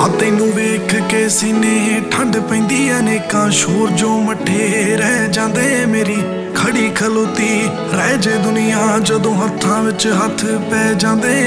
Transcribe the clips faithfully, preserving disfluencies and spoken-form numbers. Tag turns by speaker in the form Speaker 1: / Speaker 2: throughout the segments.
Speaker 1: ਆ ਤੈਨੂੰ ਵੇਖ ਕੇ ਸੀਨੇ ਠੰਡ ਪੈਂਦੀ ਅਨੇਕਾਂ ਸ਼ੋਰ ਜੋ ਮੱਠੇ ਰਹਿ ਜਾਂਦੇ ਮੇਰੀ ਖੜੀ ਖਲੋਤੀ ਰਹਿ ਜੇ ਦੁਨੀਆ ਜਦੋਂ ਹੱਥਾਂ ਵਿੱਚ ਹੱਥ ਪੈ ਜਾਂਦੇ।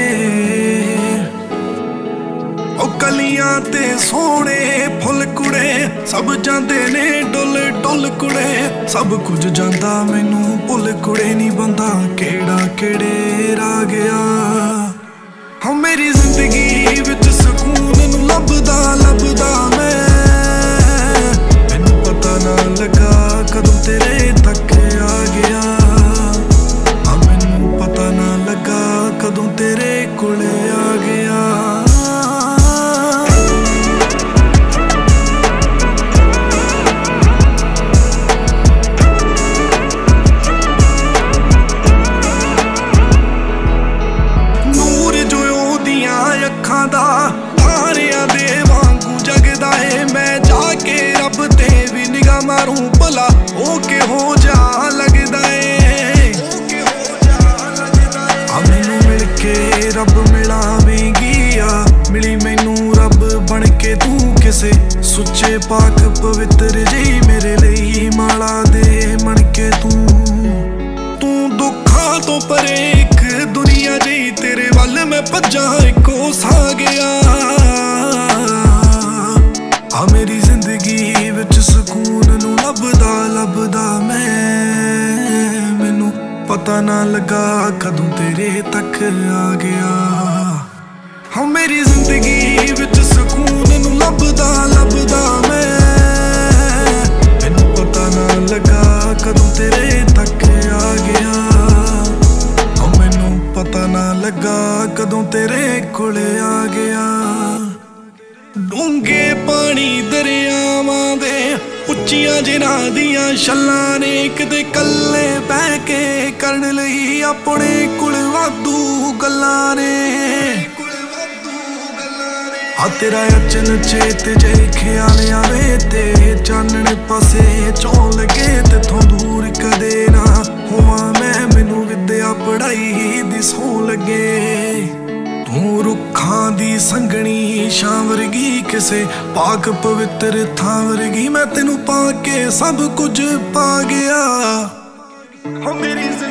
Speaker 1: ਉਹ ਕਲੀਆਂ ਤੇ ਸੋਹਣੇ ਫੁੱਲ ਕੁੜੇ ਸਭ ਜਾਂਦੇ ਨੇ ਡੁੱਲ ਡੁੱਲ ਕੁੜੇ ਸਭ ਕੁਝ ਜਾਂਦਾ ਮੈਨੂੰ ਭੁੱਲ ਕੁੜੇ ਨੀ ਬੰਦਾ ਕਿਹੜਾ ਕਿਹੜੇ ਰਾਹ ਗਿਆ। ਹਾਂ ਮੇਰੀ ਜ਼ਿੰਦਗੀ ਵਿੱਚ ਸਕੂਨ ਨੂੰ ਲੱਭਦਾ ਲੱਭਦਾ ਮੈਂ ਮੈਨੂੰ ਪਤਾ ਨਾ ਲੱਗਾ ਕਦੋਂ ਤੇਰੇ ਤੱਕ ਆ ਗਿਆ। ਹਾਂ ਮੈਨੂੰ ਪਤਾ ਨਾ ਲੱਗਾ ਕਦੋਂ ਤੇਰੇ ਕੋਲੇ ਆ ਗਿਆ। ਅੱਖਾਂ ਦਾ ਤਾਰਿਆਂ ਦੇ ਵਾਂਗੂ ਜਗਦਾ ਏ ਮੈਂ ਜਾ ਕੇ ਰੱਬ ਤੇ ਵੀ ਨਿਗਾਹ ਮਾਰੂ ਭਲਾ ਉਹ ਕਿਹੋ ਜਿਹਾ ਲੱਗਦਾ ਏ। ਆ ਮੈਨੂੰ ਮਿਲ ਕੇ ਰੱਬ ਮਿਲਾਵੇਂਗੀ ਆ ਮਿਲੀ ਮੈਨੂੰ ਰੱਬ ਬਣ ਕੇ ਤੂੰ ਕਿਸੇ ਸੁੱਚੇ ਪਾਕ ਪਵਿੱਤਰ ਜਿਹੀ ਮੇਰੇ ਲਈ ਮਾਲਾ ਦੇ ਬਣ ਕੇ ਤੂੰ ਤੂੰ ਦੁੱਖਾਂ ਤੋਂ ਪਰੇ ਇੱਕ ਦੁਨੀਆ ਜਿਹੀ ਤੇਰੇ ਵੱਲ ਮੈਂ ਭੱਜਾਂ ਇੱਕੋ ਸਾ ਗਿਆ। ਆ ਮੇਰੀ ਜ਼ਿੰਦਗੀ ਵਿੱਚ ਸਕੂਨ ਨੂੰ ਲੱਭਦਾ ਲੱਭਦਾ ਮੈਂ ਮੈਨੂੰ ਪਤਾ ਨਾ ਲੱਗਾ ਕਦੋਂ ਤੇਰੇ ਤੱਕ ਆ ਗਿਆ। ਹਾਂ ਮੇਰੀ ਜ਼ਿੰਦਗੀ ਵਿੱਚ ਸਕੂਨ ਨੂੰ ਲੱਭਦਾ ਲੱਭਦਾ ਮੈਂ ਮੈਨੂੰ ਪਤਾ ਨਾ ਲੱਗਾ ਕਦੋਂ ਤੇਰੇ ਤੱਕ ਆ ਗਿਆ। ਪਤਾ ਨਾ ਲੱਗਾ ਕਦੋਂ ਤੇਰੇ ਕੋਲੇ ਆ ਗਿਆ। ਡੂੰਘੇ ਪਾਣੀ ਦਰਿਆਵਾਂ ਦੇ ਉੱਚੀਆਂ ਜਿਨ੍ਹਾਂ ਦੀਆਂ ਛੱਲਾਂ ਨੇ ਕਿਤੇ ਕੱਲੇ ਬਹਿ ਕੇ ਕਰਨ ਲਈ ਆਪਣੇ ਕੋਲ ਵਾਧੂ ਗੱਲਾਂ ਨੇ। ਆ ਤੇਰਾ ਅਚਨ ਚੇਤ ਜੇ ਖਿਆਲ ਆਵੇ ਤੇ ਚਾਨਣ ਪਾਸੇ ਚੋਂ ਲੱਗੇ ਤੇਥੋਂ ਦੂਰ ਕਦੇ ਨਾ ਹੋਵਾਂ ਮੈਂ ਮੈਨੂੰ ਵਿਦਿਆ ਪੜ੍ਹਾਈ ਦੀ ਸੌਂ ਲੱਗੇ। ਤੂੰ ਰੁੱਖਾਂ ਦੀ ਸੰਘਣੀ ਛਾਂ ਵਰਗੀ ਕਿਸੇ ਪਾਕ ਪਵਿੱਤਰ ਥਾਂ ਵਰਗੀ ਮੈਂ ਤੈਨੂੰ ਪਾ ਕੇ ਸਭ ਕੁਝ ਪਾ ਗਿਆ। ਹੋ ਮੇਰੀ